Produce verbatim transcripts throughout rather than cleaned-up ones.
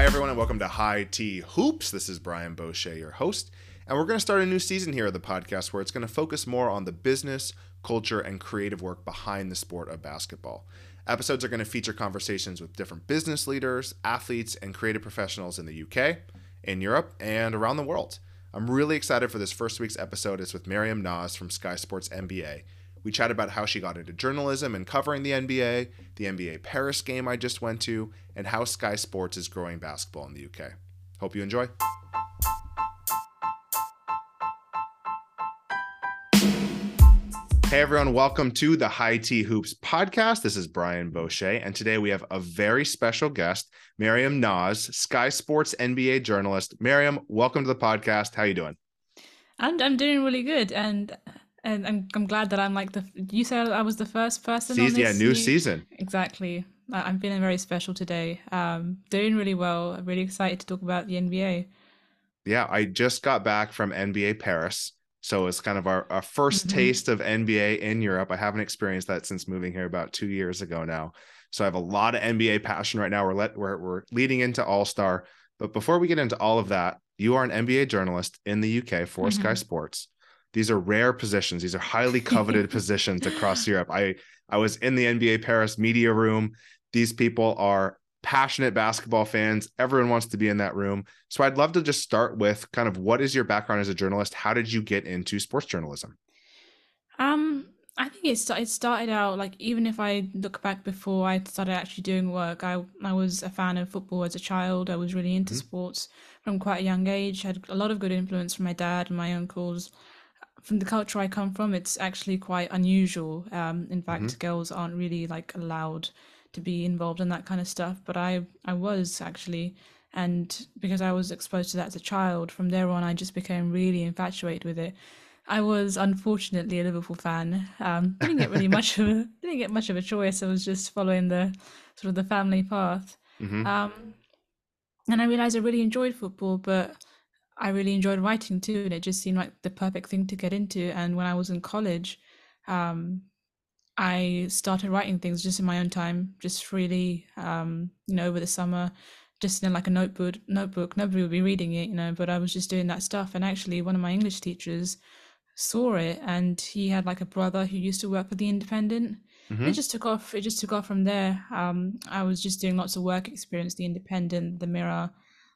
everyone, and welcome to High Tea Hoops. This is Brian Boucher, your host, and we're going to start a new season here of the podcast where it's going to focus more on the business, culture, and creative work behind the sport of basketball. Episodes are going to feature conversations with different business leaders, athletes, and creative professionals in the U K, in Europe, and around the world. I'm really excited for this first week's episode. It's with Maryam Naz from Sky Sports N B A. We chat about how she got into journalism and covering the N B A, the N B A Paris game I just went to, and how Sky Sports is growing basketball in the U K. Hope you enjoy. Hey everyone, welcome to the High Tea Hoops podcast. This is Brian Boucher, and today we have a very special guest, Maryam Naz, Sky Sports N B A journalist. Maryam, welcome to the podcast. How you doing? I'm I'm doing really good, and and I'm I'm glad that I'm like the you said I was the first person Season, on this yeah, new season. Exactly. I- I'm feeling very special today. Um, doing really well. I'm really excited to talk about the N B A. Yeah, I just got back from N B A Paris. So it's kind of our, our first Mm-hmm. taste of N B A in Europe. I haven't experienced that since moving here about two years ago now. So I have a lot of N B A passion right now. We're let we're, we're leading into All-Star. But before we get into all of that, you are an N B A journalist in the U K for Mm-hmm. Sky Sports. These are rare positions. These are highly coveted positions across Europe. I, I was in the N B A Paris media room. These people are passionate basketball fans. Everyone wants to be in that room. So I'd love to just start with kind of what is your background as a journalist? How did you get into sports journalism? Um, I think it sta- it started out like even if I look back before I started actually doing work, I I was a fan of football as a child. I was really into Mhm. sports from quite a young age. I had a lot of good influence from my dad and my uncles. From the culture I come from, it's actually quite unusual. Um, in fact, Mhm. girls aren't really like allowed to be involved in that kind of stuff, but I I was actually, and because I was exposed to that as a child, from there on I just became really infatuated with it. I was unfortunately a Liverpool fan. Um, didn't get really much of a didn't get much of a choice. I was just following the sort of the family path. Mhm. Um, and I realized I really enjoyed football, but I really enjoyed writing too, and it just seemed like the perfect thing to get into. And when I was in college, um, I started writing things just in my own time, just freely, um, you know, over the summer, just in like a notebook. Notebook. Nobody would be reading it, you know, but I was just doing that stuff. And actually, one of my English teachers saw it, and he had like a brother who used to work for the Independent. And it Mhm. just took off. It just took off from there. Um, I was just doing lots of work experience, the Independent, the Mirror,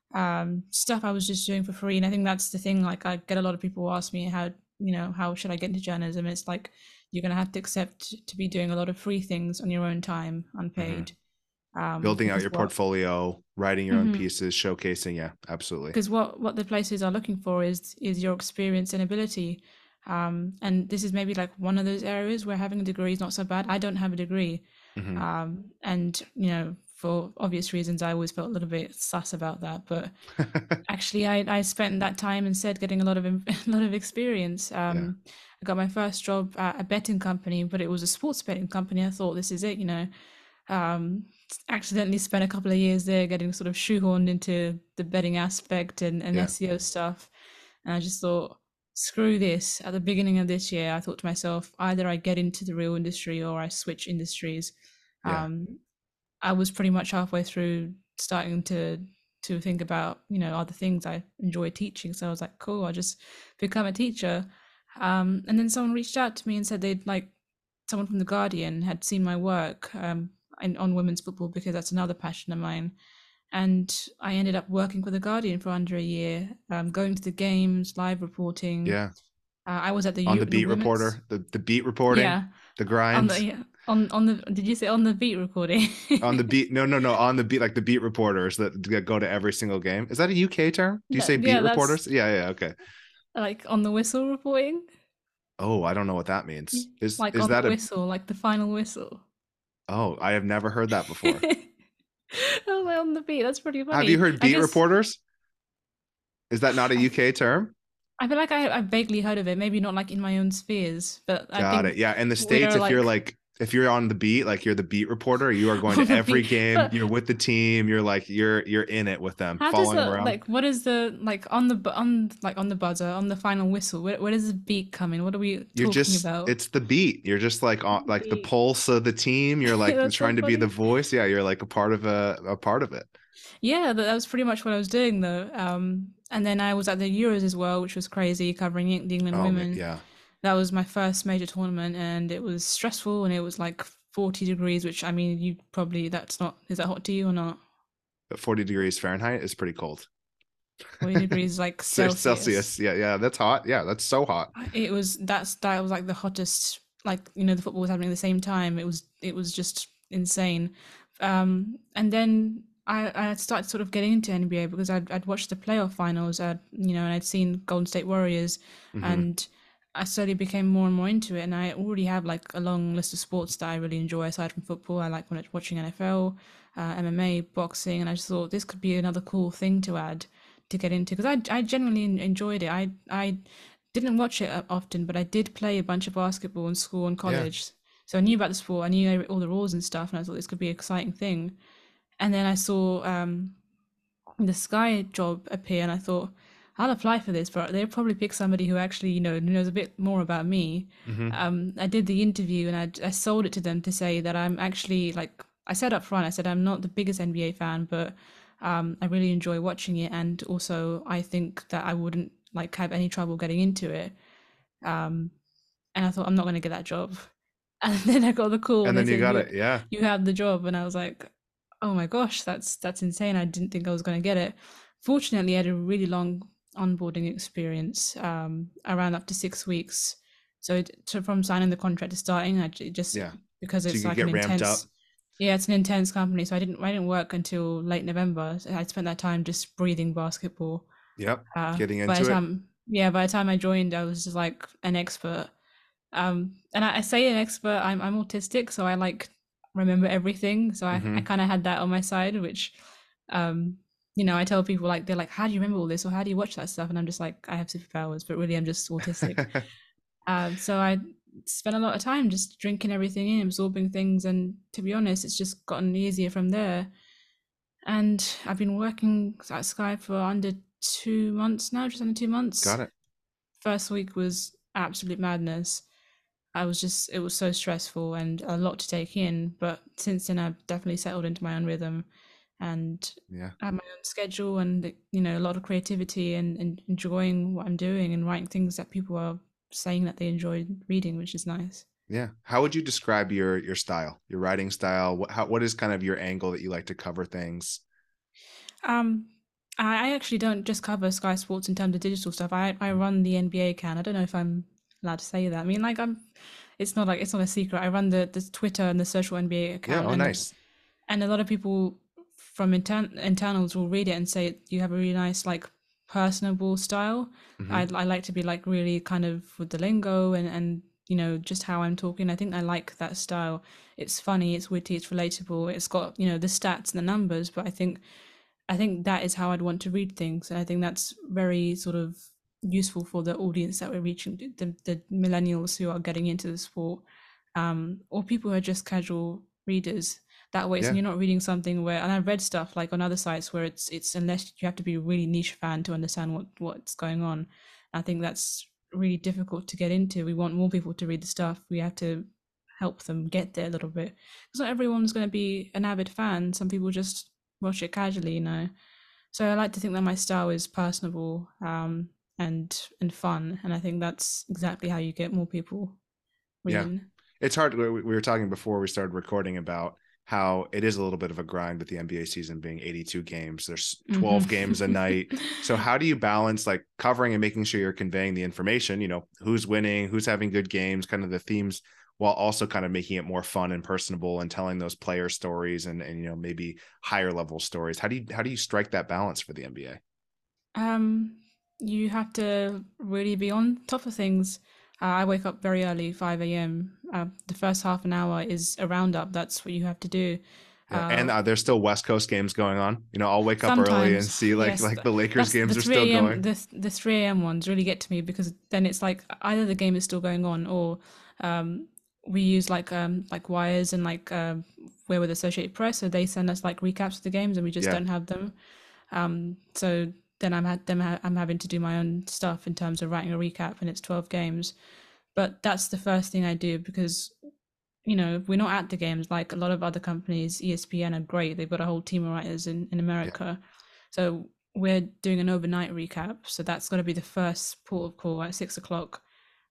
um, stuff I was just doing for free. And I think that's the thing. Like, I get a lot of people ask me how, you know, how should I get into journalism? It's like you're gonna have to accept to be doing a lot of free things on your own time, Mhm. unpaid. Um, Building out because your what portfolio, writing your own mm-hmm. pieces, showcasing. Yeah, absolutely. because what what the places are looking for is is your experience and ability. Um, and this is maybe like one of those areas where having a degree is not so bad. I don't have a degree, Mhm. um, and you know, for obvious reasons, I always felt a little bit sus about that. But actually, I I spent that time instead getting a lot of a lot of experience. Yeah. Um, I got my first job at a betting company, but it was a sports betting company. I thought this is it, you know. Um, accidentally spent a couple of years there getting sort of shoehorned into the betting aspect and, and Yeah. S E O stuff. And I just thought, screw this. At the beginning of this year, I thought to myself, either I get into the real industry or I switch industries. Yeah. Um, I was pretty much halfway through starting to to think about, you know, other things I enjoy teaching. So I was like, cool, I'll just become a teacher. Um, and then someone reached out to me and said they'd like someone from The Guardian had seen my work um, in, on women's football because that's another passion of mine. And I ended up working for The Guardian for under a year, um, going to the games, live reporting. Yeah. Uh, I was at the On the U- the beat women's, reporter, the, the beat reporting, yeah, the on the grinds. yeah, on on the. Did you say on the beat recording? On the beat, no, no, no, on the beat, like the beat reporters that, that go to every single game. Is that a U K term? Do you No, say beat yeah, that's reporters? Yeah, yeah, okay. like on the whistle reporting, Oh, I don't know what that means. Is like is on the that a? whistle, like the final whistle. Oh, I have never heard that before. I was like, on the beat. That's pretty Have you funny. heard I beat guess reporters? Is that not a I, U K term? I feel like I, I've vaguely heard of it. Maybe not like in my own spheres, but I Got it. think Yeah, in the States, we're if you're like like if you're on the beat, like you're the beat reporter, you are going on to the every beat. game, But you're with the team, you're like you're you're in it with them, how does following them the around. like what is the like on the bu- on like on the buzzer on the final whistle? Where where does the beat come in? What are we You're talking just about? it's the beat. You're just like on like the Beat. pulse of the team. You're like That's so trying to be the funny. voice. Yeah, you're like a part of a a part of it. Yeah, that, that was pretty much what I was doing though. Um, and then I was at the Euros as well, which was crazy, covering Eng- the England Oh, ma- women. yeah. That was my first major tournament, and it was stressful, and it was like forty degrees, which I mean, you probably that's not, is that hot to you or not? But forty degrees Fahrenheit is pretty cold. forty degrees like Celsius. Celsius. Yeah, yeah, that's hot. Yeah, that's so hot. It was that's that was like the hottest, like you know the football was happening at the same time. It was it was just insane. Um, and then I I started sort of getting into N B A because I'd I'd watched the playoff finals. I'd you know and I'd seen Golden State Warriors, Hmm. and I slowly became more and more into it. And I already have like a long list of sports that I really enjoy aside from football. I like when watching N F L, uh, M M A, boxing, and I just thought this could be another cool thing to add to get into because I I genuinely enjoyed it. I I didn't watch it often, but I did play a bunch of basketball in school and Yeah. college. So I knew about the sport. I knew all the rules and stuff, and I thought this could be an exciting thing. And then I saw um, the Sky job appear, and I thought I'll apply for this, but they'll probably pick somebody who actually, you know, knows a bit more about me. Hmm. Um, I did the interview, and I, I sold it to them to say that I'm actually like I said up front. I said I'm not the biggest N B A fan, but um, I really enjoy watching it, and also I think that I wouldn't like have any trouble getting into it. Um, and I thought, I'm not going to get that job. And then I got the call and And they then you said, got you it. Yeah. you have the job. And I was like, oh my gosh, that's that's insane. I didn't think I was going to get it. Fortunately, I had a really long onboarding experience, um, around up to six weeks. So, it, so from signing the contract to starting, I just Yeah. because So you it's could like an get ramped up. intense, yeah, it's an intense company. So I didn't I didn't work until late November. So I spent that time just breathing basketball. Yep. Uh, Getting by the into it. time, yeah, by the time I joined, I was just like an expert. Um, and I, I say an expert, I'm I'm autistic, so I like remember everything. So I, I Hmm. kind of had that on my side, which, um, you know, I tell people like they're like, how do you remember all this, or how do you watch that stuff? And I'm just like, I have superpowers, but really I'm just autistic. Um, so I spent a lot of time just drinking everything in, absorbing things, and to be honest, it's just gotten easier from there. And I've been working at Sky for under two months now, just under two Got months. it. First week was absolute madness. I was just, it was so stressful and a lot to take in. But since then, I've definitely settled into my own rhythm and Yeah. I have my own schedule and, you know, a lot of creativity and, and enjoying what I'm doing and writing things that people are saying that they enjoy reading, which is nice. Yeah. How would you describe your your style, your writing style? What how what is kind of your angle that you like to cover things? Um, I I actually don't just cover Sky Sports in terms of digital stuff. I, I run the N B A account. I don't know if I'm allowed to say that. I mean, like I'm, it's not like it's not a secret. I run the the Twitter and the social N B A Yeah. account, Oh, and nice. and a lot of people from intern internals will read it and say you have a really nice like personable style. I Hmm. I like to be like really kind of with the lingo and and you know just how I'm talking. I think I like that style. It's funny, it's witty, it's relatable. It's got you know the stats and the numbers, but I think I think that is how I'd want to read things, and I think that's very sort of useful for the audience that we're reaching, the the millennials who are getting into the sport, um, or people who are just casual readers. That way, so Yeah. you're not reading something where, and I've read stuff like on other sites where it's it's unless you have to be a really niche fan to understand what what's going on. I think that's really difficult to get into. We want more people to read the stuff. We have to help them get there a little bit because not everyone's going to be an avid fan. Some people just watch it casually, you know. So I like to think that my style is personable, um, and and fun, and I think that's exactly how you get more people Yeah. reading. It's hard. We we were talking before we started recording about how it is a little bit of a grind with the N B A season being eighty-two games. There's twelve games a night. Hmm. So how do you balance like covering and making sure you're conveying the information, you know, who's winning, who's having good games, kind of the themes, while also kind of making it more fun and personable and telling those player stories and, and you know, maybe higher level stories. How do you how do you strike that balance for the N B A? Um, you have to really be on top of things. Uh, I wake up very early, five a m. Uh, the first half an hour is a roundup. That's what you have to do. Yeah, and Uh, uh, there's still West Coast games going on. You know, I'll wake up early and Sometimes, see like yes, like th- the Lakers that's the games are still three a m. going. the the three a m ones really get to me because then it's like either the game is still going on or um we use like um like wires and like um we're with Associated Press, so they send us like recaps of the games and we just Yeah, don't have them. Um, so then I'm had them ha- I'm having to do my own stuff in terms of writing a recap and it's twelve games. But that's the first thing I do because you know, we're not at the games like a lot of other companies. E S P N are great. They've got a whole team of writers in, in Yeah. America. So we're doing an overnight recap. So that's going to be the first port of call at six o'clock.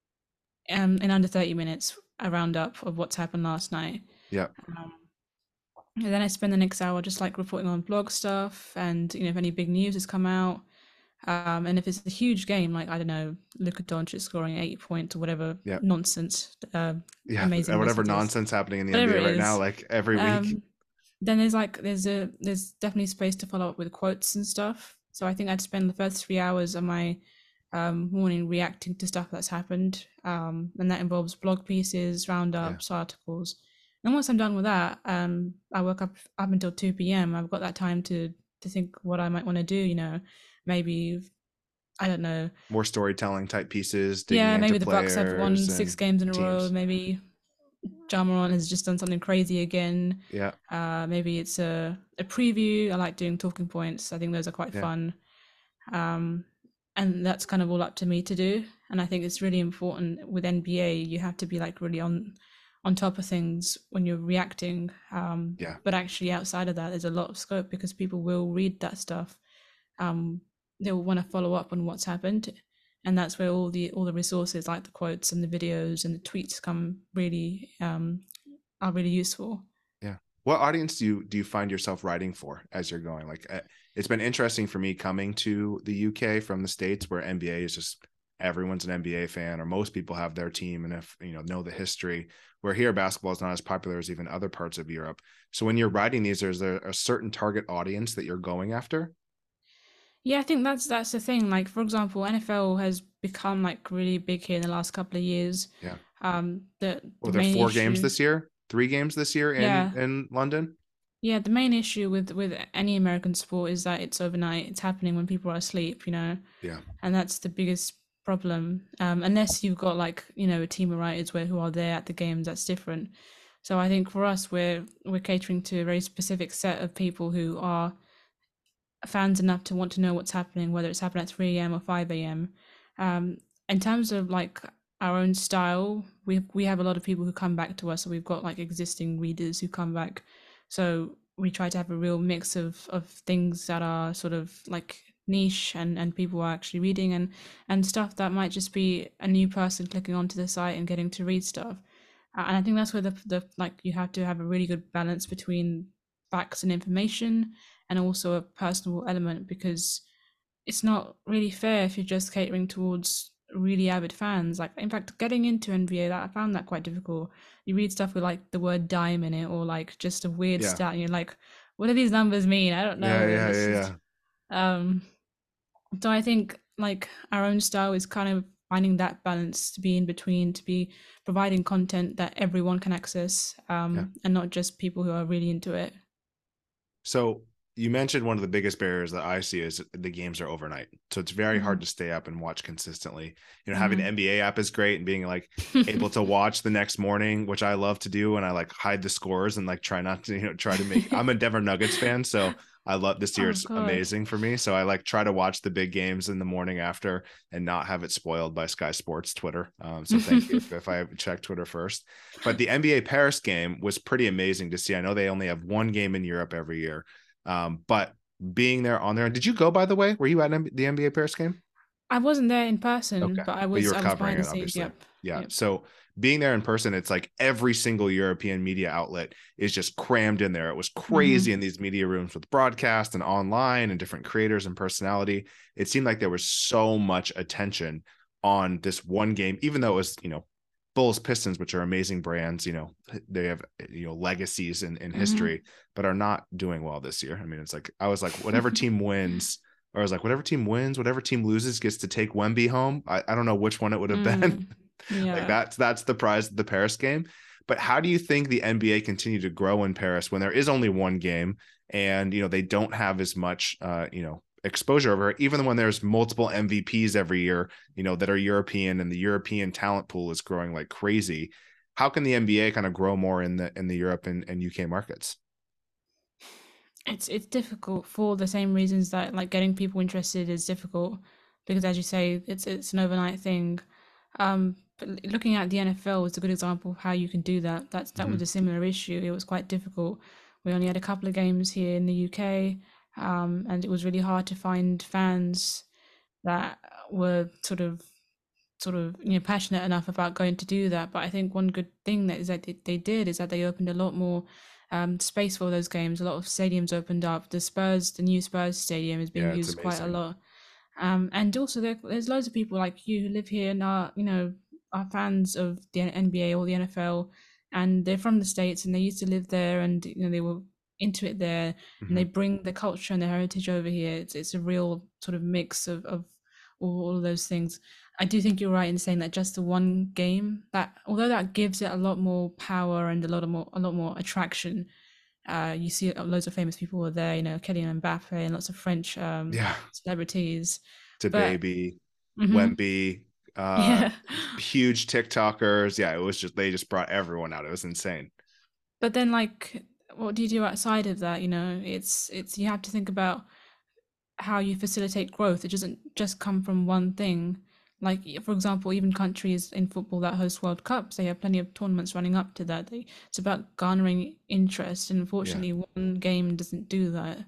Um, in under thirty minutes, a roundup of what's happened last night. Yeah. Um, and then I spend the next hour just like reporting on blog stuff and, you know, if any big news has come out. Um, and if it's a huge game, like, I don't know, Luka Doncic scoring eighty points or whatever Yeah. nonsense, uh, Yeah. amazing Whatever it is, nonsense happening in the whatever N B A it right now, is, like every week. um, then there's like there's a there's definitely space to follow up with quotes and stuff. So I think I'd spend the first three hours of my um, morning reacting to stuff that's happened, um, and that involves blog pieces, Yeah. roundups, articles. And once I'm done with that, um, I work up up until two p m. I've got that time to to think what I might want to do. You know, maybe I don't know. More storytelling type pieces, digging Yeah, into maybe the Bucks have players won six and games in a row. teams. Maybe Ja Morant has just done something crazy again. Yeah. Uh, maybe it's a, a preview. I like doing talking points. I think those are quite Yeah. fun. Um, and that's kind of all up to me to do. And I think it's really important with N B A. You have to be like really on on top of things when you're reacting. Um, Yeah. but actually, outside of that, there's a lot of scope because people will read that stuff. Um, they will want to follow up on what's happened, and that's where all the all the resources like the quotes and the videos and the tweets come really um, are really useful. Yeah. What audience do you do you find yourself writing for as you're going? Like, uh, it's been interesting for me coming to the U K from the States, where N B A is just everyone's an N B A fan, or most people have their team, and if you know know the history. Where here, basketball is not as popular as even other parts of Europe. So when you're writing these, is there a certain target audience that you're going after? Yeah, I think that's that's the thing. Like, for example, N F L has become like really big here in the last couple of years. Yeah. Um, the the Well, there are main four games issue, this year, three games this year in yeah, in London. yeah, the main issue with with any American sport is that it's overnight. It's happening when people are asleep, you know, Yeah. and that's the biggest problem. Um, unless you've got like, you know, a team of writers where who are there at the games, that's different. So I think for us, we're we're catering to a very specific set of people who are fans enough to want to know what's happening, whether it's happening at three a m or five a m. Um, in terms of like our own style, we we have a lot of people who come back to us, so we've got like existing readers who come back. So we try to have a real mix of of things that are sort of like niche and and people are actually reading, and and stuff that might just be a new person clicking onto the site and getting to read stuff. Uh, and I think that's where the the like you have to have a really good balance between facts and information and also a personal element, because it's not really fair if you're just catering towards really avid fans. Like, in fact, getting into N B A, that I found that quite difficult. You read stuff with like the word dime in it, or like just a weird Yeah. stat, and you're like, what do these numbers mean? I don't Yeah. know. And Yeah. it's Yeah. just Yeah. um so I think like our own style is kind of finding that balance to be in between, to be providing content that everyone can access, Yeah. um, and not just people who are really into it. So you mentioned one of the biggest barriers that I see is the games are overnight. So it's very hard Mhm. to stay up and watch consistently. You know, having the Mhm. N B A app is great, and being like able to watch the next morning, which I love to do. And I like hide the scores and like try not to, you know, try to make, I'm a Denver Nuggets fan. So I love this year. Oh It's God. amazing for me. So I like try to watch the big games in the morning after and not have it spoiled by Sky Sports Twitter. Um, so thank you if, if I check Twitter first. But the N B A Paris game was pretty amazing to see. I know they only have one game in Europe every year. Um, but being there on there, did you go, by the way? Were you at the N B A Paris game? I wasn't there in person, Okay. but I But you was were I was covering behind the it, scenes. obviously. Yep. Yeah. Yep. So being there in person, it's like every single European media outlet is just crammed in there. It was crazy Mhm. in these media rooms with broadcast and online and different creators and personality. It seemed like there was so much attention on this one game, even though it was, you know, Bulls, Pistons, which are amazing brands, you know, they have, you know, legacies in, in Mhm. history, but are not doing well this year. I mean, it's like, I was like, whatever team wins, or I was like, whatever team wins, whatever team loses gets to take Wemby home. I, I don't know which one it would have been. Mm. Like Yeah. that's, that's the prize of the Paris game. But how do you think the N B A continue to grow in Paris when there is only one game and, you know, they don't have as much, uh, you know, exposure over it, even when there's multiple M V Ps every year, you know, that are European, and the European talent pool is growing like crazy. How can the N B A kind of grow more in the in the Europe and, and U K markets? It's it's difficult for the same reasons that like getting people interested is difficult, because as you say, it's it's an overnight thing. Um, but looking at the N F L is a good example of how you can do that. That's that Hmm. was a similar issue. It was quite difficult. We only had a couple of games here in the U K, um, and it was really hard to find fans that were sort of sort of you know passionate enough about going to do that. But I think one good thing that is that they, they did is that they opened a lot more um, space for those games. A lot of stadiums opened up. The Spurs, the new Spurs stadium, is being Yeah, it's used quite a amazing. lot. Um, and also there, there's loads of people like you who live here and are you know are fans of the N B A or the N F L, and they're from the States and they used to live there and you know they were into it there, and they Hmm. bring the culture and the heritage over here. It's it's a real sort of mix of of all, all of those things. I do think you're right in saying that just the one game that although that gives it a lot more power and a lot of more a lot more attraction. Uh, you see loads of famous people were there, you know, Kylian Mbappe and lots of French um, Yeah, celebrities. to But baby, mhm, Wemby, uh, yeah, huge TikTokers. Yeah, it was just they just brought everyone out. It was insane. but then like, what do you do outside of that? You know, it's it's you have to think about how you facilitate growth. It doesn't just come from one thing. Like, for example, even countries in football that host World Cups, they have plenty of tournaments running up to that. They, it's about garnering interest, and Yeah. unfortunately, one game doesn't do that.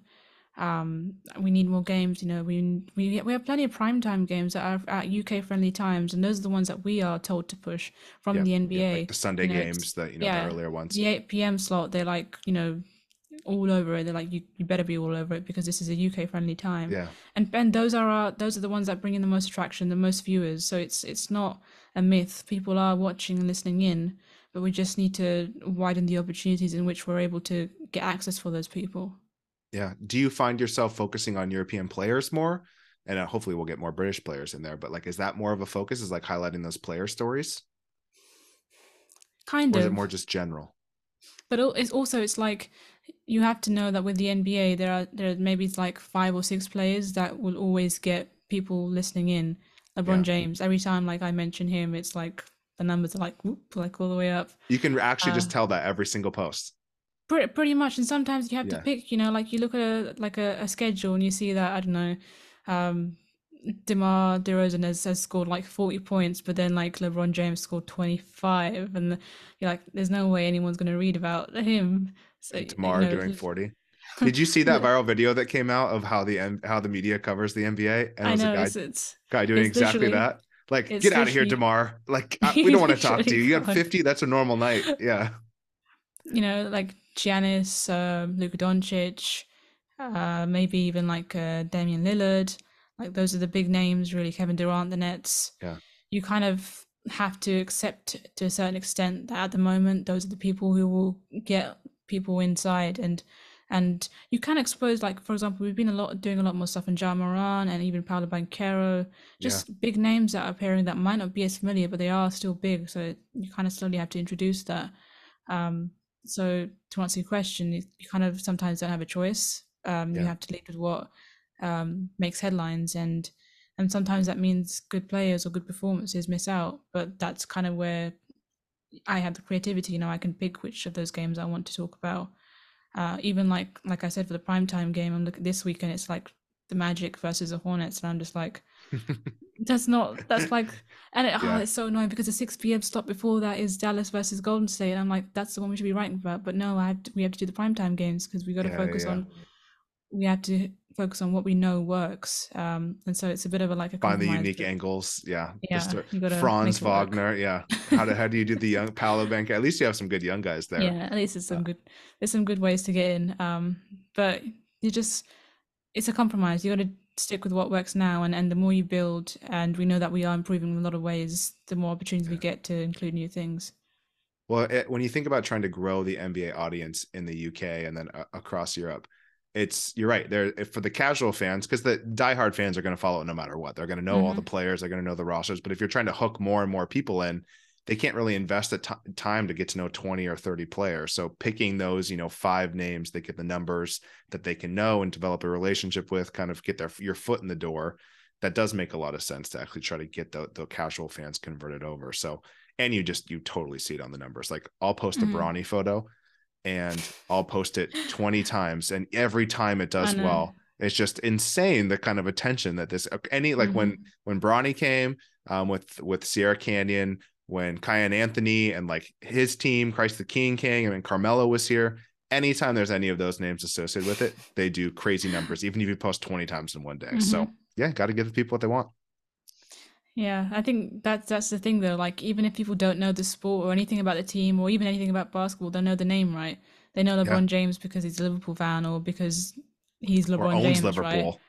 Um, we need more games. You know, we we we have plenty of primetime games that are at U K friendly times, and those are the ones that we are told to push from Yeah. the Yeah. Like N B A. the Sunday You know, it's games that, you know, the yeah, earlier ones. the eight p m slot. They're like, you know, all over it. They're like, you, you better be all over it because this is a U K friendly time, Yeah. and and those are our, those are the ones that bring in the most attraction, the most viewers. So it's it's not a myth. People are watching and listening in, but we just need to widen the opportunities in which we're able to get access for those people. Yeah. Do you find yourself focusing on European players more? And uh, hopefully we'll get more British players in there, but like, is that more of a focus? Is like highlighting those player stories? Kind Or is it of. more just general? But it's also it's like you have to know that with the N B A there are there are maybe it's like five or six players that will always get people listening in. LeBron Yeah. James, every time like I mention him, it's like the numbers are like whoop, like all the way up. You can actually Uh, just tell that every single post. pretty pretty much, and sometimes you have to Yeah. pick. You know, like you look at a like a, a schedule and you see that I don't know, um, DeMar DeRozan has, has scored like forty points, but then like LeBron James scored twenty-five, and you're like, there's no way anyone's going to read about him. So, And you Tamar know, doing forty. Did you see that yeah, viral video that came out of how the how the media covers the N B A? And it I was a know guy it's it's guy doing it's exactly literally that. Like, get it's out of here, literally DeMar. Like, I, we you don't want to talk to literally you. You had can't. fifty. That's a normal night. Yeah. You know, like Giannis, um, Luka Doncic, uh, maybe even like uh, Damian Lillard. Like those are the big names, really. Kevin Durant, the Nets. Yeah. You kind of have to accept to a certain extent that at the moment those are the people who will get people inside, and and you can expose, like for example, we've been a lot doing a lot more stuff in Ja Moran and even Paolo Banchero, Yeah. just big names that are appearing that might not be as familiar, but they are still big. So you kind of slowly have to introduce that. Um, so to answer your question, you, you kind of sometimes don't have a choice. Um, you Yeah. have to lead with what um, makes headlines, and and sometimes that means good players or good performances miss out. But that's kind of where I have the creativity. You know, I can pick which of those games I want to talk about. Uh, even like like I said for the primetime game, I'm looking this weekend. It's like the Magic versus the Hornets, and I'm just like, that's not that's like, and it, oh, Yeah. it's so annoying because the six p m slot before that is Dallas versus Golden State. And I'm like, that's the one we should be writing about. But no, I have to, we have to do the primetime games because we got to Yeah. focus Yeah. on we have to focus on what we know works. Um, and so it's a bit of a like a Find the compromise. unique But angles. Yeah. The yeah, story. you got to Franz make it work. Wagner. Yeah. How do how do you do the young Paolo Bank? At least you have some good young guys there. Yeah, at least there's Uh, some good there's some good ways to get in. Um, but you just it's a compromise. You got to stick with what works now, and and the more you build, and we know that we are improving in a lot of ways, the more opportunities we yeah. get to include new things. Well, it, when you think about trying to grow the N B A audience in the U K and then uh, across Europe, it's you're right there for the casual fans because the diehard fans are going to follow it no matter what. They're going to know all the Hmm. players, they're going to know the rosters. But if you're trying to hook more and more people in, they can't really invest the t- time to get to know twenty or thirty players. So picking those, you know, five names that get the numbers that they can know and develop a relationship with, kind of get their your foot in the door. That does make a lot of sense to actually try to get the, the casual fans converted over. So, and you just, you totally see it on the numbers. Like I'll post a Hmm. Bronny photo and I'll post it twenty times. And every time it I does know. well. It's just insane the kind of attention that this any like when Hmm. when Bronny came um, with with Sierra Canyon, when Kyan Anthony and like his team, Christ the King came, and when Carmelo was here. Anytime there's any of those names associated with it, they do crazy numbers, even if you post twenty times in one day. Mm-hmm. So yeah, got to give the people what they want. Yeah, I think that's that's the thing though. Like even if people don't know the sport or anything about the team or even anything about basketball, they know the name, right? They know Yeah. LeBron James because he's a Liverpool fan or because he's Or LeBron owns James, right? Liverpool.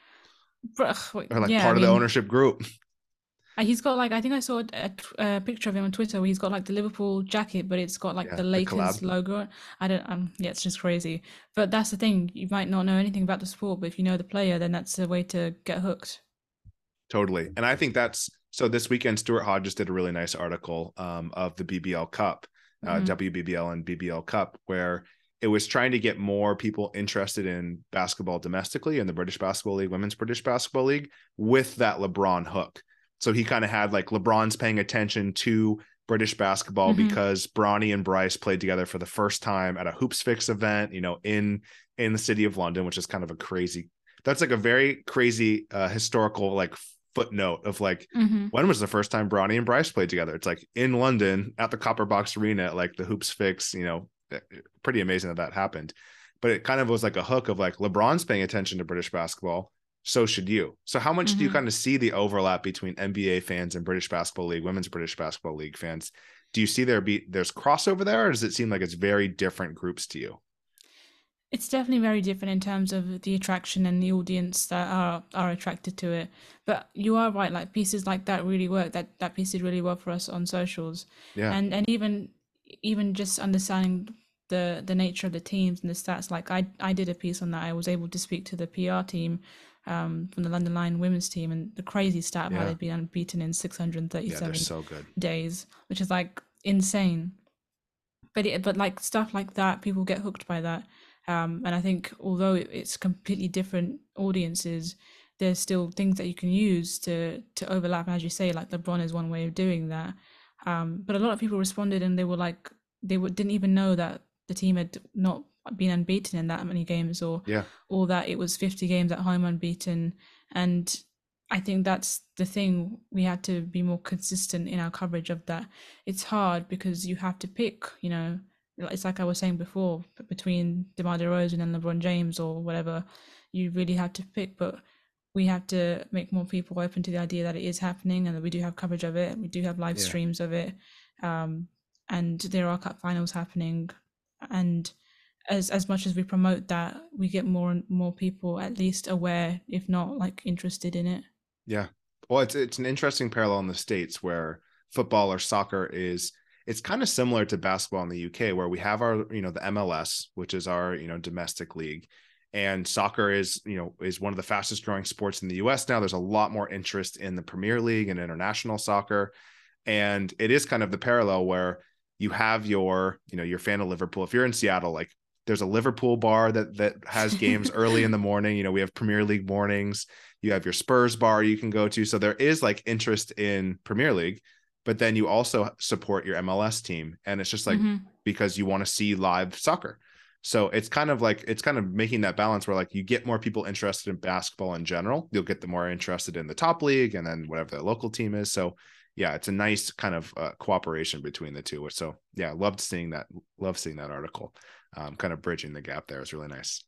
Bruh, wait, Or like yeah, I part of the mean, ownership group. uh, he's got like I think I saw a, a, a picture of him on Twitter where he's got like the Liverpool jacket, but it's got like Yeah, the the Lakers collab. logo. I don't, um, yeah, it's just crazy. But that's the thing. You might not know anything about the sport, but if you know the player, then that's a way to get hooked. Totally. And I think that's so this weekend, Stuart Hodges did a really nice article um, of the B B L Cup, uh, Mm-hmm. W B B L and B B L Cup, where it was trying to get more people interested in basketball domestically in the British Basketball League, Women's British Basketball League, with that LeBron hook. So he kind of had like LeBron's paying attention to British basketball Mm-hmm. because Bronny and Bryce played together for the first time at a Hoops Fix event, you know, in in the city of London, which is kind of a crazy. That's like a very crazy uh, historical like footnote of like Mm-hmm. when was the first time Bronny and Bryce played together? It's like in London at the Copper Box Arena at like the Hoops Fix, you know, pretty amazing that that happened. But it kind of was like a hook of like LeBron's paying attention to British basketball. So should you. So how much do you Mm-hmm. kind of see the overlap between N B A fans and British Basketball League, Women's British Basketball League fans? Do you see there be there's crossover there, or does it seem like it's very different groups to you? It's definitely very different in terms of the attraction and the audience that are are attracted to it. But you are right, like pieces like that really work. That that piece did really well for us on socials. Yeah. And and even even just understanding the the nature of the teams and the stats. Like I I did a piece on that. I was able to speak to the P R team um, from the London Lion women's team and the crazy stat of how Yeah. they'd been unbeaten in Yeah. They're six hundred thirty-seven so good. days, which is like insane. But it, but like stuff like that, people get hooked by that. Um, and I think although it, it's completely different audiences, there's still things that you can use to to overlap. And as you say, like LeBron is one way of doing that. Um, but a lot of people responded and they were like they w- didn't even know that the team had not been unbeaten in that many games, or Yeah. or that it was fifty games at home unbeaten. And I think that's the thing. We had to be more consistent in our coverage of that. It's hard because you have to pick, you know, it's like I was saying before, between DeMar DeRozan and LeBron James or whatever, you really have to pick. But we have to make more people open to the idea that it is happening and that we do have coverage of it. We do have live Yeah. streams of it, um, and there are cup finals happening. And as as much as we promote that, we get more and more people at least aware, if not like interested in it. Yeah. Well, it's it's an interesting parallel in the States where football or soccer is it's kind of similar to basketball in the U K, where we have our, you know, the M L S, which is our, you know, domestic league. And soccer is, you know, is one of the fastest growing sports in the U S now. There's a lot more interest in the Premier League and international soccer. And it is kind of the parallel where you have your, you know, your fan of Liverpool. If you're in Seattle, like there's a Liverpool bar that that has games early in the morning. You know, we have Premier League mornings. You have your Spurs bar you can go to. So there is like interest in Premier League, but then you also support your M L S team. And it's just like Mm-hmm. because you want to see live soccer. So it's kind of like it's kind of making that balance where like you get more people interested in basketball in general. You'll get them more interested in the top league and then whatever their local team is. So yeah, it's a nice kind of uh, cooperation between the two. So yeah, loved seeing that. Love seeing that article. Um, kind of bridging the gap there is really nice.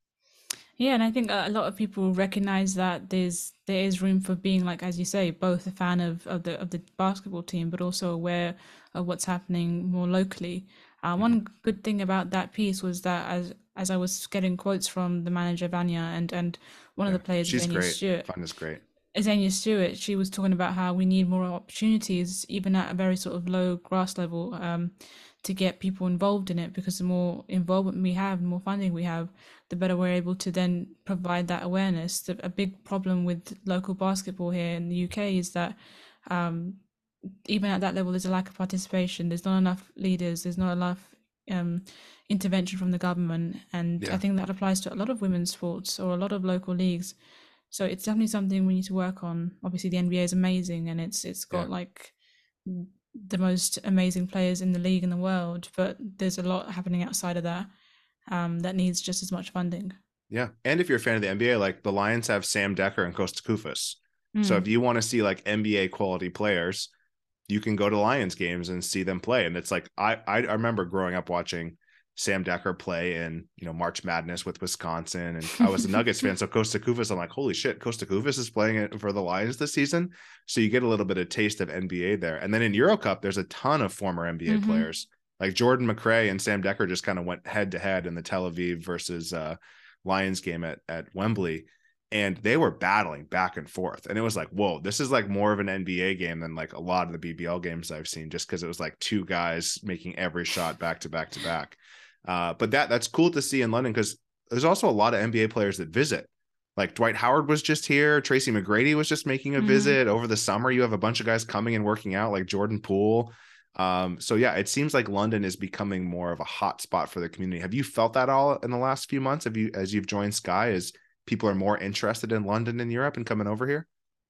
Yeah, and I think a lot of people recognize that there's there is room for being like, as you say, both a fan of, of the of the basketball team, but also aware of what's happening more locally. Uh, Mm-hmm. one good thing about that piece was that as as I was getting quotes from the manager Vanya and and one of Yeah, the players, she's Xenia great. Stewart, Fun is great. Xenia Stewart, she was talking about how we need more opportunities, even at a very sort of low grass level, um, to get people involved in it. Because the more involvement we have, the more funding we have, the better we're able to then provide that awareness. The, a big problem with local basketball here in the U K is that um, even at that level, there's a lack of participation. There's not enough leaders. There's not enough um, intervention from the government, and I Yeah, think that applies to a lot of women's sports or a lot of local leagues. So it's definitely something we need to work on. Obviously, the N B A is amazing, and it's it's yeah, got like the most amazing players in the league in the world. But there's a lot happening outside of that um, that needs just as much funding. yeah. And if you're a fan of the N B A, like the Lions have Sam Decker and Costa Koufos. So if Mm. you want to see like N B A quality players, you can go to Lions games and see them play. And it's like, I, I remember growing up watching Sam Decker play in, you know, March Madness with Wisconsin. And I was a Nuggets fan. So Costa Kufis, I'm like, holy shit, Costa Kufis is playing it for the Lions this season. So you get a little bit of taste of N B A there. And then in Euro Cup, there's a ton of former N B A mm-hmm. players. Like Jordan McRae and Sam Decker just kind of went head to head in the Tel Aviv versus uh, Lions game at, at Wembley. And they were battling back and forth. And it was like, whoa, this is like more of an N B A game than like a lot of the B B L games I've seen, just because it was like two guys making every shot back to back to back. Uh, but that that's cool to see in London, because there's also a lot of N B A players that visit. Like Dwight Howard was just here. Tracy McGrady was just making a mm-hmm. visit over the summer. You have a bunch of guys coming and working out, like Jordan Poole. Um, so yeah, it seems like London is becoming more of a hot spot for the community. Have you felt that all in the last few months? Have you, as you've joined Sky, as people are more interested in London and Europe and coming over here?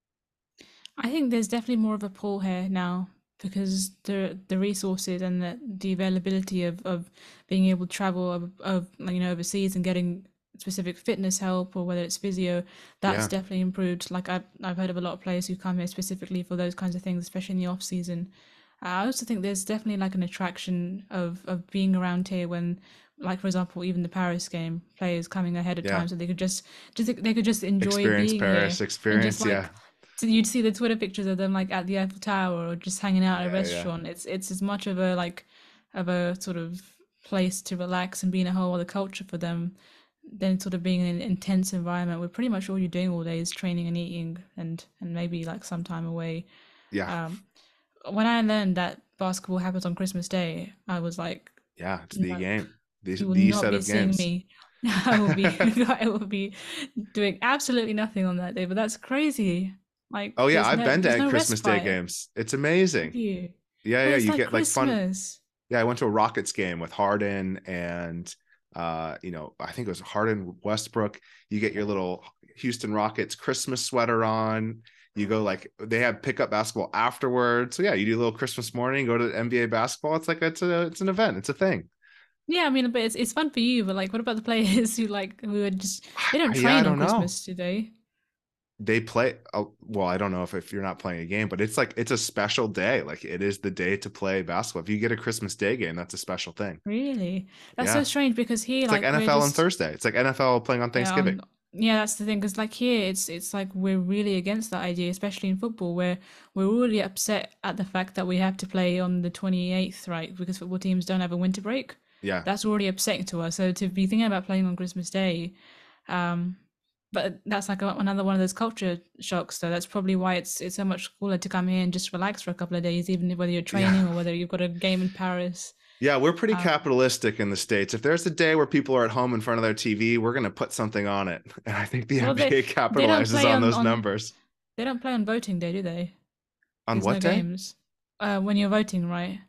I think there's definitely more of a pull here now, because the the resources and the, the availability of, of being able to travel of, of you know overseas and getting specific fitness help, or whether it's physio, that's yeah. definitely improved. Like I've I've heard of a lot of players who come here specifically for those kinds of things, especially in the off season. I also think there's definitely like an attraction of of being around here when, like for example, even the Paris game, players coming ahead of yeah. time, so they could just just they could just enjoy experience being Paris here. experience just, like, yeah so you'd see the Twitter pictures of them like at the Eiffel Tower or just hanging out at yeah, a restaurant. Yeah. It's it's as much of a like of a sort of place to relax and be in a whole other culture for them than sort of being in an intense environment where pretty much all you're doing all day is training and eating and and maybe like some time away. Yeah. Um, when I learned that basketball happens on Christmas Day, I was like, yeah, it's the like, game. These you will the not set be of seeing games. me. I will be I will be doing absolutely nothing on that day, but that's crazy. Like, oh yeah, I've no, been to no Christmas respite. Day games. It's amazing. You? Yeah, but yeah, it's you like get Christmas. like fun. Yeah, I went to a Rockets game with Harden and uh, you know, I think it was Harden Westbrook. You get your little Houston Rockets Christmas sweater on. You go like they have pickup basketball afterwards. So yeah, you do a little Christmas morning, go to N B A basketball. It's like it's a it's an event. It's a thing. Yeah, I mean, but it's it's fun for you. But like, what about the players who like who are just they don't train yeah, don't on Christmas, know. do they? They play. Oh, well, I don't know if, if you're not playing a game, but it's like it's a special day. Like it is the day to play basketball. If you get a Christmas Day game, that's a special thing. Really? That's yeah. so strange, because here, it's like, like N F L just, on Thursday. It's like N F L playing on Thanksgiving. Yeah, on, yeah, that's the thing. Because like here, it's it's like we're really against that idea, especially in football, where we're really upset at the fact that we have to play on the twenty-eighth, right? Because football teams don't have a winter break. Yeah, that's already upsetting to us. So to be thinking about playing on Christmas Day, um, but that's like a, another one of those culture shocks. So that's probably why it's it's so much cooler to come here and just relax for a couple of days, even whether you're training yeah. or whether you've got a game in Paris. Yeah, we're pretty um, capitalistic in the States. If there's a day where people are at home in front of their T V, we're going to put something on it. And I think the well, N B A they, capitalizes they on, on those on, numbers. They don't play on voting day, do they? On There's what no day? Games. Uh, when you're voting, right?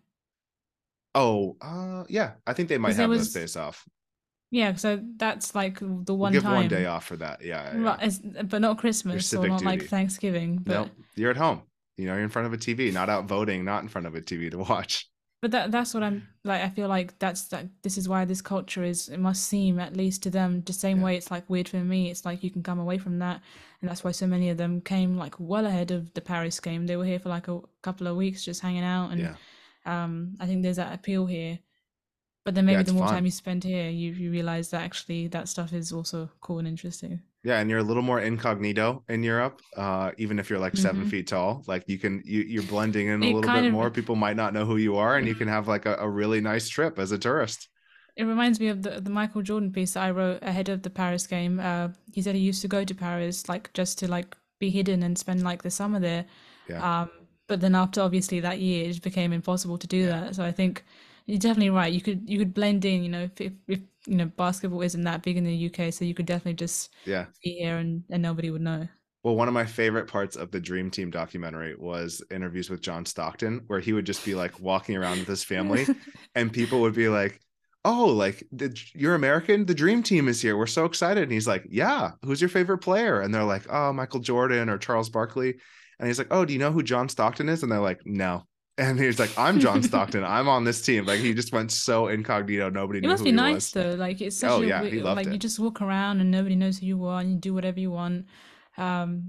Oh, uh, yeah. I think they might have was, those days off. Yeah, so that's like the one we'll give time. one day off for that. Yeah, yeah. Right, but not Christmas or not duty. Like Thanksgiving. But... No, you're at home. You know, you're in front of a T V, not out voting, not in front of a T V to watch. But that that's what I'm like. I feel like that's that. This is why this culture is. It must seem, at least to them, the same yeah. way it's like weird for me. It's like you can come away from that, and that's why so many of them came like well ahead of the Paris game. They were here for like a couple of weeks, just hanging out, and yeah. um, I think there's that appeal here. But then maybe yeah, the more fun. time you spend here, you you realize that actually that stuff is also cool and interesting. Yeah, and you're a little more incognito in Europe, uh, even if you're like mm-hmm. seven feet tall. Like you can, you, you're blending in a it little bit of, more. People might not know who you are, and you can have like a, a really nice trip as a tourist. It reminds me of the the Michael Jordan piece that I wrote ahead of the Paris game. Uh, he said he used to go to Paris like just to like be hidden and spend like the summer there. Yeah. Um, but then after obviously that year, it just became impossible to do yeah. that. So I think you're definitely right. You could you could blend in. You know, if, if if you know basketball isn't that big in the U K, so you could definitely just yeah be here and, and nobody would know. Well, one of my favorite parts of the Dream Team documentary was interviews with John Stockton, where he would just be like walking around with his family, and people would be like, "Oh, like the, you're American? The Dream Team is here. We're so excited!" And he's like, "Yeah, who's your favorite player?" And they're like, "Oh, Michael Jordan or Charles Barkley." And he's like, "Oh, do you know who John Stockton is?" And they're like, "No." And he's like, "I'm John Stockton. I'm on this team." Like he just went so incognito, nobody knew. It must who be he nice was. though. Like it's such oh a yeah, weird, he loved like it. You just walk around and nobody knows who you are, and you do whatever you want. Um,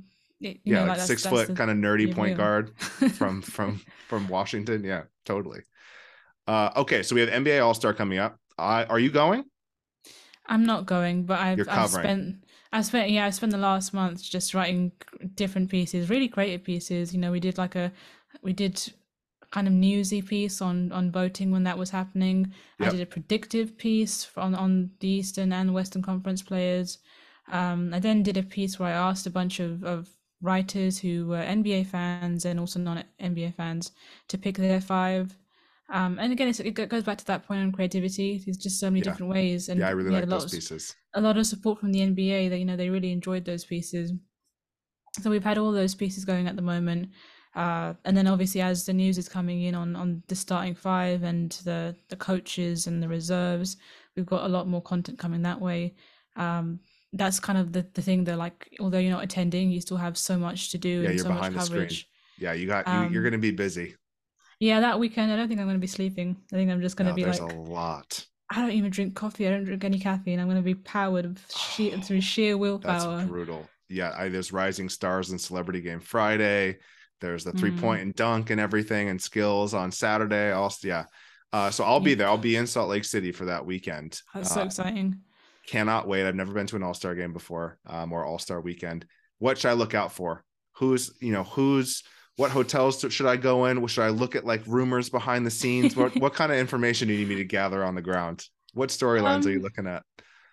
it, you Yeah, know, like like that's six that's foot the, kind of nerdy the point appeal. guard from from from Washington. Yeah, totally. Uh, okay, so we have N B A All Star coming up. Uh, are you going? I'm not going, but You're I've I've covering. spent I spent yeah I spent the last month just writing different pieces, really creative pieces. You know, we did like a we did kind of newsy piece on on voting when that was happening. I did Yep. a predictive piece on on the Eastern and Western Conference players. Um, I then did a piece where I asked a bunch of of writers who were N B A fans and also non N B A fans to pick their five. Um, and again, it's, it goes back to that point on creativity. There's just so many Yeah. different ways, Yeah, I and really we had a like lot those of pieces. a lot of support from the N B A that you know they really enjoyed those pieces. So we've had all those pieces going at the moment, uh, and then obviously as the news is coming in on on the starting five and the the coaches and the reserves, we've got a lot more content coming that way. Um, that's kind of the the thing that like although you're not attending, you still have so much to do Yeah, and you're so much behind the screen. coverage. Yeah, you got you. You're Um, going to be busy. yeah, that weekend I don't think I'm going to be sleeping. I think I'm just going to No, be there's a like lot. I don't even drink coffee. I don't drink any caffeine. I'm going to be powered sheer, through sheer That's willpower. brutal. Yeah, I, there's Rising Stars and Celebrity Game Friday. There's the three point Mm, and dunk and everything and skills on Saturday. Also, yeah. Uh, so I'll be yep, there. I'll be in Salt Lake City for that weekend. that's so Uh, exciting. cannot wait. I've never been to an All Star game before, um, or All Star weekend. What should I look out for? Who's you know who's what hotels should I go in? Should I look at like rumors behind the scenes? What what kind of information do you need me to gather on the ground? What storylines are you um, looking at?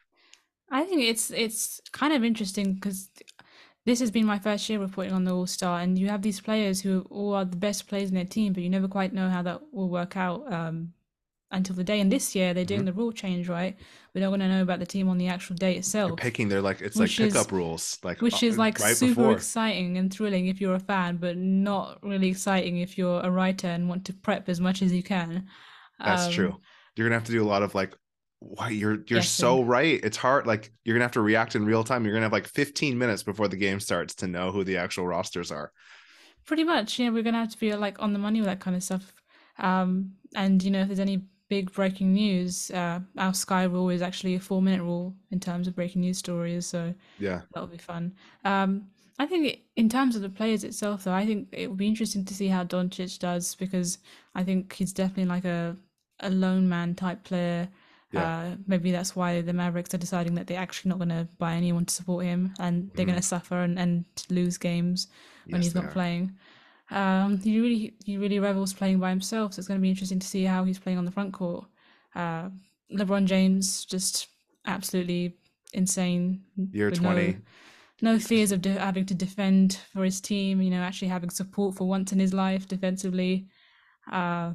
I think it's it's kind of interesting because this has been my first year reporting on the All Star, and you have these players who all are the best players in their team, but you never quite know how that will work out. Um, until the day. And this year they're doing Mm-hmm. the rule change, right? We're not going to know about the team on the actual day They're itself, picking. They're like it's like which is pickup rules, like uh, which is like right super before. exciting and thrilling if you're a fan, but not really exciting if you're a writer and want to prep as much as you can. That's true. Um, You're gonna have to do a lot of like, why you're you're guessing. so right. It's hard. Like you're gonna have to react in real time. You're gonna have like fifteen minutes before the game starts to know who the actual rosters are. Pretty much, yeah, we're gonna have to be like on the money with that kind of stuff. Um, and you know, if there's any big breaking news, uh, our Sky rule is actually a four minute rule in terms of breaking news stories, so Yeah. that'll be fun. Um, I think it, in terms of the players itself, though, I think it will be interesting to see how Doncic does because I think he's definitely like a a lone man type player. Yeah. Uh, maybe that's why the Mavericks are deciding that they're actually not going to buy anyone to support him, and they're going Mhm. to suffer and, and lose games when Yes, he's they not are. playing. Um, he really he really revels playing by himself, so it's going to be interesting to see how he's playing on the front court. Uh, LeBron James just absolutely insane Year with no twenty. no Just fears of de- having to defend for his team. You know, actually having support for once in his life defensively. Uh,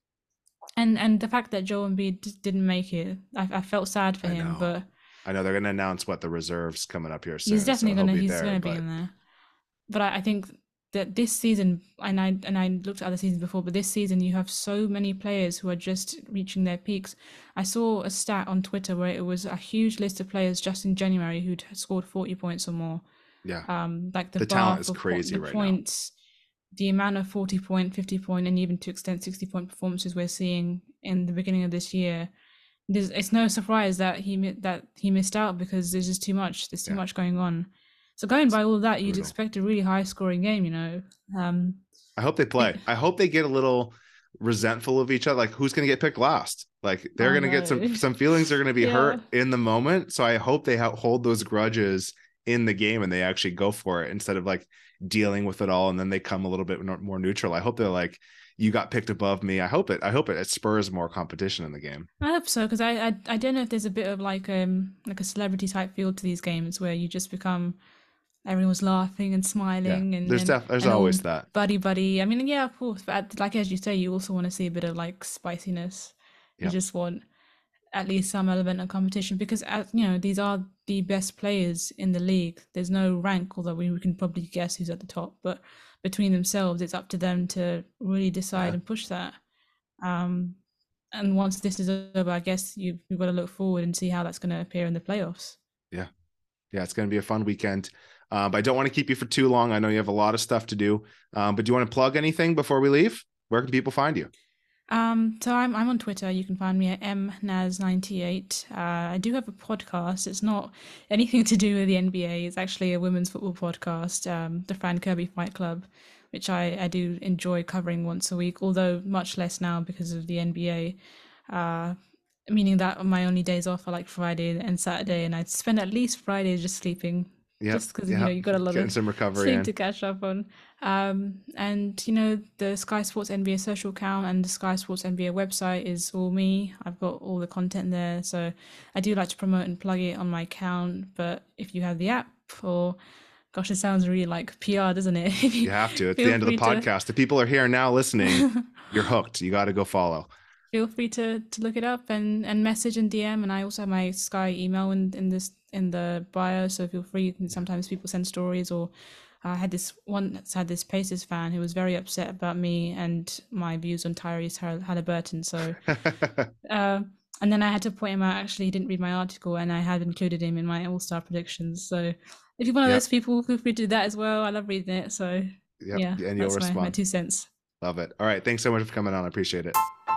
and and the fact that Joel Embiid d- didn't make it, I, I felt sad for I him, know. but I know they're gonna announce what the reserves coming up here he's soon, so definitely he'll gonna be he's there. gonna be But in there. But I, I think that this season, and I and I looked at other seasons before, but this season you have so many players who are just reaching their peaks. I saw a stat on Twitter where it was a huge list of players just in January who'd scored forty points or more. yeah, Um, like the the bar talent is for po- crazy the right now. points, the amount of forty point, fifty point, and even to extent sixty point performances we're seeing in the beginning of this year. There's, it's no surprise that he that he missed out because there's just too much. There's too Yeah, much going on. So going it's by all of that, you'd brutal. expect a really high scoring game, you know. Um, I hope they it, play. I hope they get a little resentful of each other. Like who's gonna get picked last? Like they're oh gonna get some no, some feelings are gonna be yeah, hurt in the moment. So I hope they ha- hold those grudges in the game and they actually go for it instead of like dealing with it all and then they come a little bit more neutral. I hope they're like, you got picked above me. I hope it. I hope it, it spurs more competition in the game. I hope so because I, I I don't know if there's a bit of like um like a celebrity type feel to these games where you just become everyone's laughing and Yeah, smiling and there's and, def there's and all always that. buddy buddy. I mean, yeah, of course, but at- like as you say, you also want to see a bit of like spiciness. You Yeah, just want at least some element of competition because as you know these are the best players in the league. There's no rank, although we can probably guess who's at the top, but between themselves it's up to them to really decide yeah, and push that. um and once this is over, I guess you, you've got to look forward and see how that's going to appear in the playoffs. yeah, yeah. It's gonna be a fun weekend. Um, but I don't want to keep you for too long. I know you have a lot of stuff to do. Um, but do you want to plug anything before we leave? Where can people find you? Um, so I'm I'm on Twitter. You can find me at m naz ninety-eight. Uh, I do have a podcast. It's not anything to do with the N B A. It's actually a women's football podcast, um, the Fran Kirby Fight Club, which I, I do enjoy covering once a week, although much less now because of the N B A. Uh, Meaning that my only days off are like Friday and Saturday, and I spend at least Friday just sleeping, Yep. just because you know Yep. you got a lot Getting of some recovery sleep in. to catch up on. Um, and you know the Sky Sports N B A social account and the Sky Sports N B A website is all me. I've got all the content there, so I do like to promote and plug it on my account. But if you have the app, or gosh, it sounds really like P R, doesn't it? If you You have to. It's the feel end of the free to podcast. If people are here now listening, you're hooked. You got to go follow. feel free to to look it up and and message and D M. And I also have my Sky email in in this in the bio, so feel free. Sometimes people send stories, or uh, I had this one that's had this Pacers fan who was very upset about me and my views on Tyrese Halliburton. So, uh, and then I had to point him out. Actually, he didn't read my article, and I had included him in my All Star predictions. So, if you're one of Yep. those people, feel free to do that as well. I love reading it. So, Yep. yeah, And you'll that's my my respond. two cents. Love it. All right. Thanks so much for coming on. I appreciate it.